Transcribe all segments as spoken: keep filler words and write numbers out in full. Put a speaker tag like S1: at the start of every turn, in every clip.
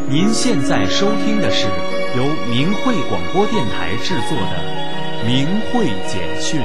S1: 您现在收听的是由明慧广播电台制作的《明慧简讯》。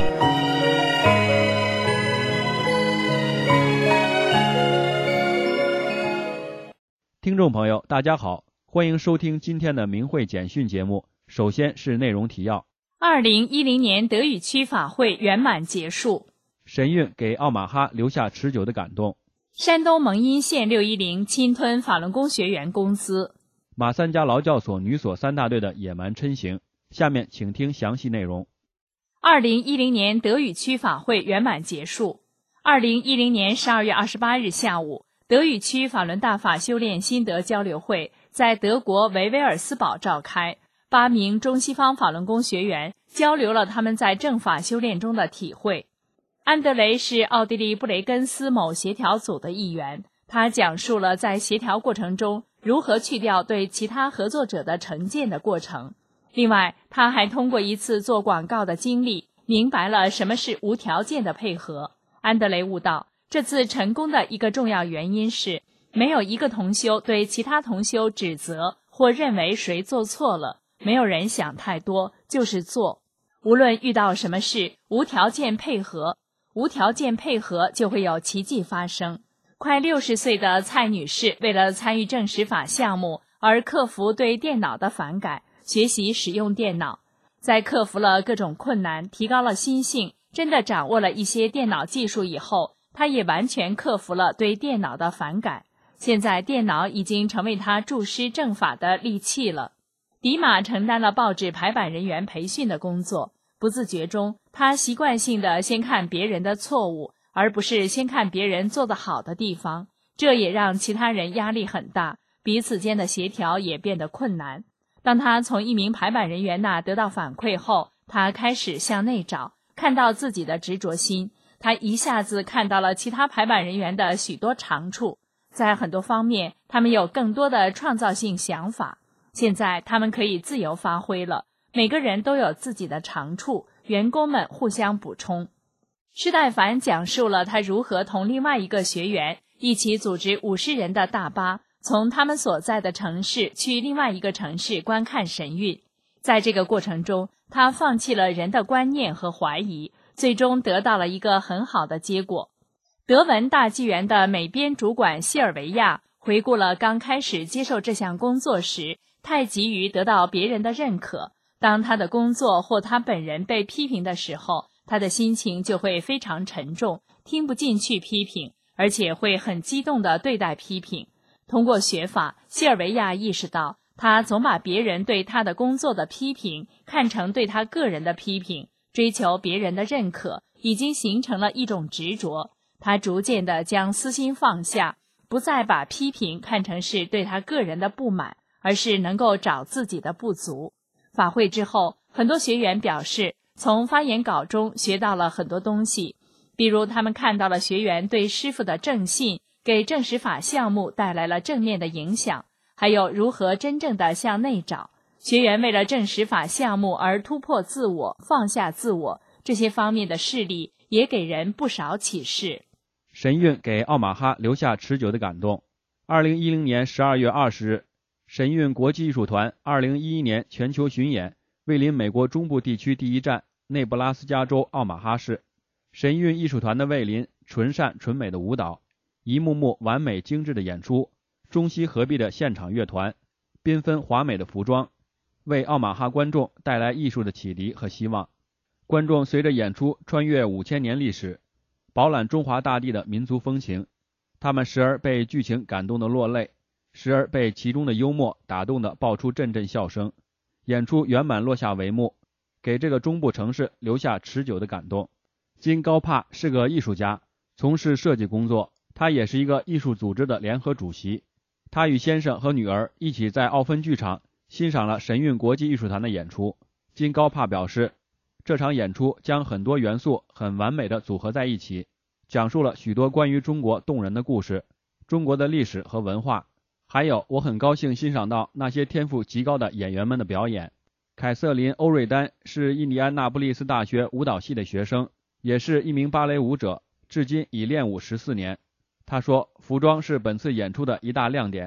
S2: 听众朋友，大家好，欢迎收听今天的明慧简讯节目。首先是内容提要。
S3: 二零一零年德语区法会圆满结束。
S2: 神韵给奥马哈留下持久的感动。
S3: 山东蒙阴县六一零侵吞法轮功学员工资。
S2: 马三家劳教所女所三大队的野蛮笞行。下面请听详细内容。
S3: 二零一零年德语区法会圆满结束。二零一零年十二月二十八日下午，德语区法轮大法修炼心得交流会在德国维维尔斯堡召开。八名中西方法轮功学员交流了他们在正法修炼中的体会。安德雷是奥地利布雷根斯某协调组的一员，他讲述了在协调过程中如何去掉对其他合作者的成见的过程。另外，他还通过一次做广告的经历，明白了什么是无条件的配合。安德雷悟道，这次成功的一个重要原因是，没有一个同修对其他同修指责或认为谁做错了，没有人想太多，就是做。无论遇到什么事，无条件配合，无条件配合就会有奇迹发生。快六十岁的蔡女士为了参与正实法项目而克服对电脑的反感，学习使用电脑。在克服了各种困难，提高了心性，真的掌握了一些电脑技术以后，她也完全克服了对电脑的反感。现在电脑已经成为她助师正法的利器了。迪马承担了报纸排版人员培训的工作，不自觉中，他习惯性地先看别人的错误，而不是先看别人做得好的地方，这也让其他人压力很大，彼此间的协调也变得困难。当他从一名排版人员那得到反馈后，他开始向内找，看到自己的执着心，他一下子看到了其他排版人员的许多长处，在很多方面，他们有更多的创造性想法。现在他们可以自由发挥了，每个人都有自己的长处，员工们互相补充。施代凡讲述了他如何同另外一个学员一起组织五十人的大巴，从他们所在的城市去另外一个城市观看神韵。在这个过程中，他放弃了人的观念和怀疑，最终得到了一个很好的结果。德文大纪元的美编主管西尔维亚回顾了刚开始接受这项工作时太急于得到别人的认可，当他的工作或他本人被批评的时候，他的心情就会非常沉重，听不进去批评，而且会很激动地对待批评。通过学法，西尔维亚意识到，他总把别人对他的工作的批评看成对他个人的批评，追求别人的认可，已经形成了一种执着。他逐渐地将私心放下，不再把批评看成是对他个人的不满，而是能够找自己的不足。法会之后，很多学员表示从发言稿中学到了很多东西，比如他们看到了学员对师父的正信给正实法项目带来了正面的影响，还有如何真正的向内找，学员为了正实法项目而突破自我，放下自我，这些方面的事例也给人不少启示。
S2: 神韵给奥马哈留下持久的感动。二零一零年十二月二十日，神韵国际艺术团二零一一年全球巡演位临美国中部地区第一站内布拉斯加州奥马哈市。神韵艺术团的位临，纯善纯美的舞蹈，一幕幕完美精致的演出，中西合璧的现场乐团，缤纷华美的服装，为奥马哈观众带来艺术的启迪和希望。观众随着演出穿越五千年历史，饱览中华大地的民族风情，他们时而被剧情感动的落泪，时而被其中的幽默打动的爆出阵阵笑声。演出圆满落下帷幕，给这个中部城市留下持久的感动。金高帕是个艺术家，从事设计工作，他也是一个艺术组织的联合主席。他与先生和女儿一起在奥芬剧场欣赏了神韵国际艺术团的演出。金高帕表示，这场演出将很多元素很完美地组合在一起，讲述了许多关于中国动人的故事，中国的历史和文化。还有，我很高兴欣赏到那些天赋极高的演员们的表演。凯瑟琳·欧瑞丹是印第安纳布利斯大学舞蹈系的学生，也是一名芭蕾舞者，至今已练舞十四年。他说，服装是本次演出的一大亮点，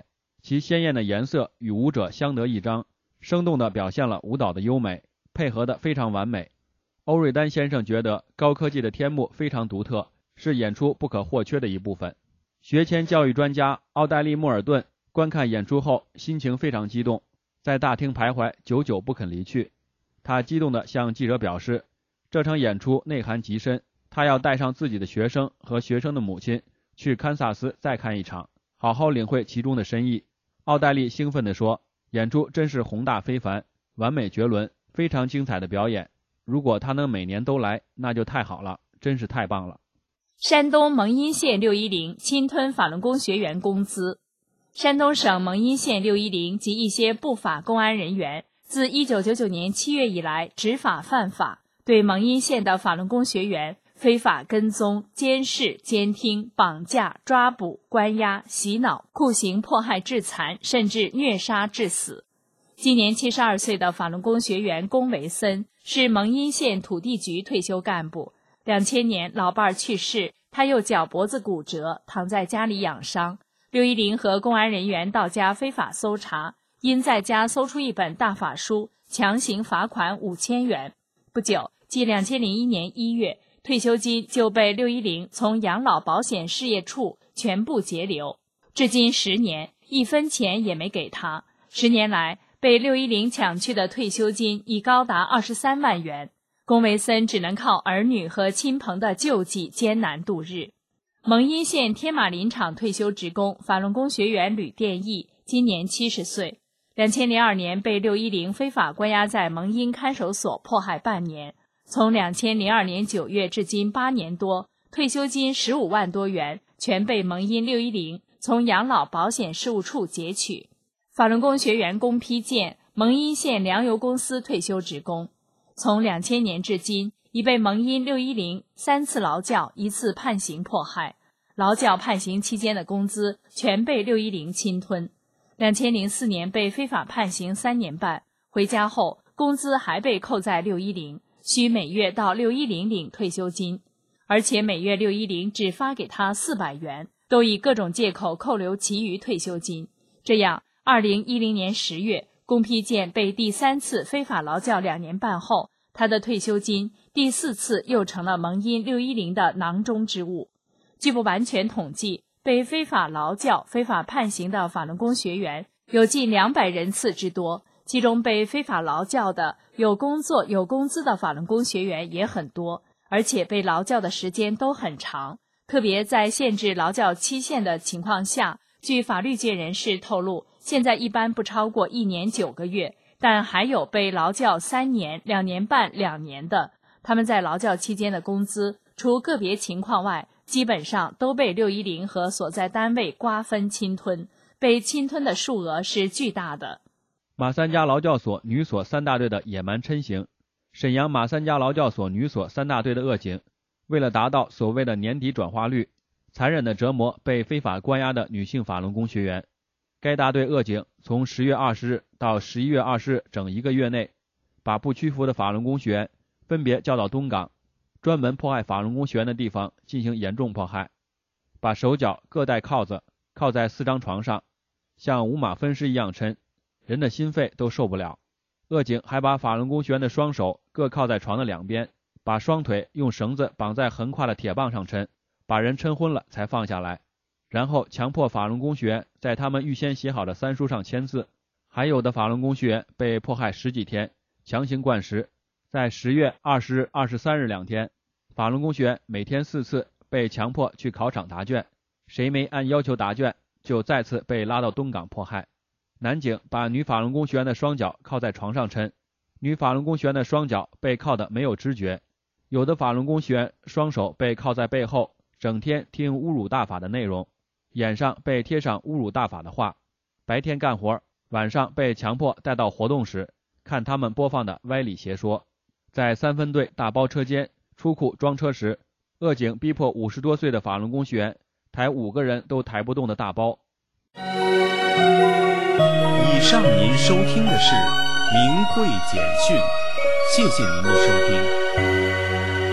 S2: 其鲜艳的颜色与舞者相得益彰，生动地表现了舞蹈的优美，配合得非常完美。欧瑞丹先生觉得高科技的天幕非常独特，是演出不可或缺的一部分。学前教育专家奥黛丽·莫尔顿观看演出后心情非常激动，在大厅徘徊，久久不肯离去。他激动地向记者表示，这场演出内涵极深，他要带上自己的学生和学生的母亲去堪萨斯再看一场，好好领会其中的深意。奥黛丽兴奋地说，演出真是宏大非凡，完美绝伦，非常精彩的表演，如果他能每年都来，那就太好了，真是太棒了。
S3: 山东蒙阴县六一零侵吞法轮功学员工资。山东省蒙阴县六一零及一些不法公安人员自一九九九年七月以来执法犯法，对蒙阴县的法轮功学员非法跟踪、监视、监听、绑架、抓捕、关押、洗脑、酷刑迫害致残，甚至虐杀致死。今年七十二岁的法轮功学员龚维森是蒙阴县土地局退休干部。两千年老伴儿去世，他又脚脖子骨折，躺在家里养伤。六一零和公安人员到家非法搜查，因在家搜出一本大法书，强行罚款五千元。不久，即两千零一年一月，退休金就被六一零从养老保险事业处全部截留，至今十年，一分钱也没给他。十年来，被六一零抢去的退休金已高达二十三万元。龚维森只能靠儿女和亲朋的救济艰难度日。蒙阴县天马林场退休职工法轮功学员吕殿义今年七十岁，两千零二年被六一零非法关押在蒙阴看守所迫害半年，从两千零二年九月至今八年多，退休金十五万多元全被蒙阴六一零从养老保险事务处截取。法轮功学员龚丕建，蒙阴县粮油公司退休职工，从两千年至今已被蒙阴六一零三次劳教，一次判刑迫害。劳教判刑期间的工资全被六一零侵吞。两千零四年被非法判刑三年半，回家后工资还被扣在六一零，需每月到六一零领退休金，而且每月六一零只发给他四百元，都以各种借口扣留其余退休金。这样，二零一零年十月，龚丕建被第三次非法劳教两年半后，他的退休金第四次又成了蒙阴六一零的囊中之物。据不完全统计，被非法劳教、非法判刑的法轮功学员有近两百人次之多，其中被非法劳教的、有工作有工资的法轮功学员也很多，而且被劳教的时间都很长。特别在限制劳教期限的情况下，据法律界人士透露，现在一般不超过一年九个月，但还有被劳教三年、两年半、两年的。他们在劳教期间的工资，除个别情况外，基本上都被六一零和所在单位瓜分侵吞，被侵吞的数额是巨大的。
S2: 马三家劳教所女所三大队的野蛮嗔行，沈阳马三家劳教所女所三大队的恶警，为了达到所谓的年底转化率，残忍的折磨被非法关押的女性法轮功学员。该大队恶警从十月二十日到十一月二十日整一个月内，把不屈服的法轮功学员分别叫到东港，专门迫害法轮功学员的地方进行严重迫害，把手脚各带铐子，铐在四张床上，像五马分尸一样抻，人的心肺都受不了。恶警还把法轮功学员的双手各铐在床的两边，把双腿用绳子绑在横跨的铁棒上抻，把人抻昏了才放下来，然后强迫法轮功学员在他们预先写好的三书上签字。还有的法轮功学员被迫害十几天，强行灌食。在十月二十日、二十三日两天，法轮功学员每天四次被强迫去考场答卷，谁没按要求答卷，就再次被拉到东港迫害。男警把女法轮功学员的双脚铐在床上抻，女法轮功学员的双脚被铐得没有知觉，有的法轮功学员双手被铐在背后，整天听侮辱大法的内容，眼上被贴上侮辱大法的话，白天干活，晚上被强迫带到活动室看他们播放的歪理邪说。在三分队大包车间出库装车时，恶警逼迫五十多岁的法轮功学员抬五个人都抬不动的大包。
S1: 以上您收听的是明慧简讯，谢谢您的收听。